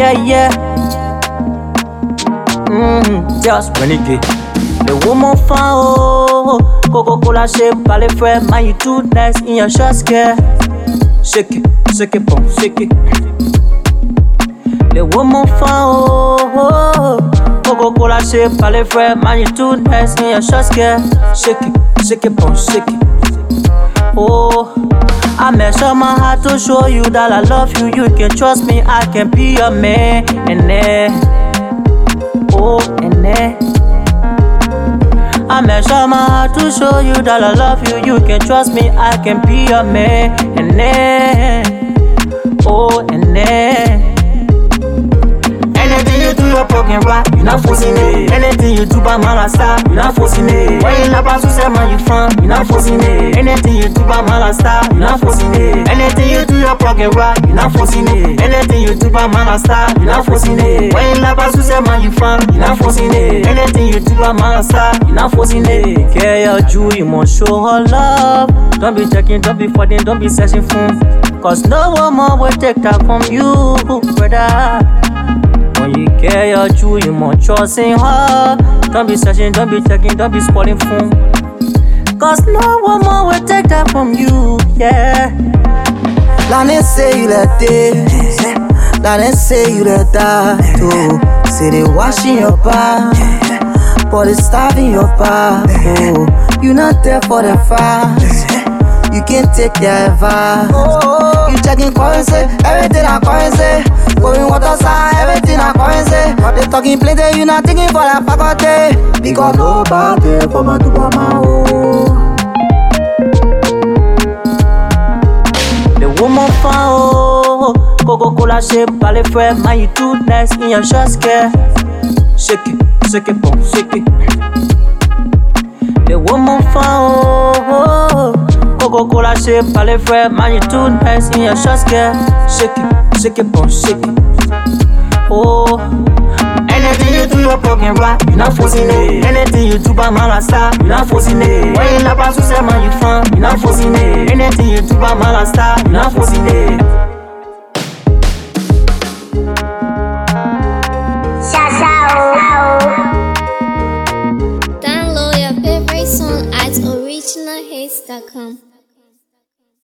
yeah. Just renegade. The woman found oh, Coca-Cola shape, ballet friend, man, you too nice in your short skirt. Shake it, boom, shake it. The woman found oh, Coca-Cola shape, ballet friend, man, you too nice in your short skirt. Shake it, boom, shake it. Oh, I measure my heart to show you that I love you. You can trust me, I can be your man. I measure my heart to show you that I love you. You can trust me, I can be your man. Anything you do, you're broken right. You're not forcing it. Anything you do by my style, you're not forcing it. When you love us, who say man you from? You're not forcing it. Anything you do by my style, you're not forcing it. Anything you do, you're broken right. You're not forcing it. Anything you do by my style, you're not forcing it. When you love us, who say man you from? You're not forcing it. Anything you do by my style, you're not forcing it. Care your Jew, you must show her love. Don't be checking, don't be fighting, don't be searching for. Cause no one more will take that from you, brother. When you care your Jew, you must trust in her. Don't be searching, don't be checking, don't be spoiling phone. Cause no one more will take that from you, yeah. L'année say you let this, l'année say you let that too. Say they washing your back, but they starving your back. Oh, you not there for the fast, you can't take their advice. Oh, you checking currency, everything I currency. Going water side, everything I currency. They talking plenty, you not thinking for that faculty. Because nobody for my do my own. The woman found oh, Coca-Cola shape, ballet friend, man, you too nice in your short skirt. Shake it, boom, shake it. The woman found oh, Coca-Cola shape, ballet friend, man, you too nice in your short skirt. Shake it, boom, shake it. Oh, anything you do, you're broken right. You're not forcing it. Anything you do by my style, you're not forcing it. When you love us, who say man you from? You're not forcing it. Anything you do by my style, you're not forcing it. Download your favorite song at originalhits.com.